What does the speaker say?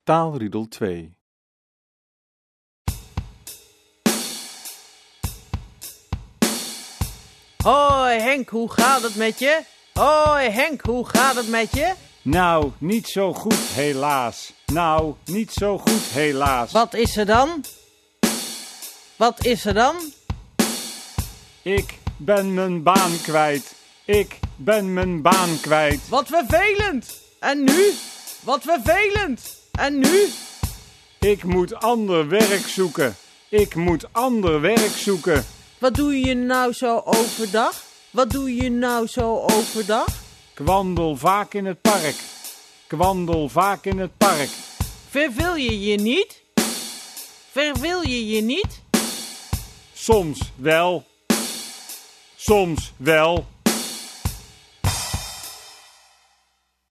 Taalriedel 2. Hoi Henk, hoe gaat het met je? Hoi Henk, hoe gaat het met je? Nou, niet zo goed helaas. Nou, niet zo goed helaas. Wat is er dan? Wat is er dan? Ik ben mijn baan kwijt. Ik ben mijn baan kwijt. Wat vervelend! En nu? Wat vervelend! En nu? Ik moet ander werk zoeken. Ik moet ander werk zoeken. Wat doe je nou zo overdag? Wat doe je nou zo overdag? Ik wandel vaak in het park. Ik wandel vaak in het park. Verveel je je niet? Verveel je je niet? Soms wel. Soms wel.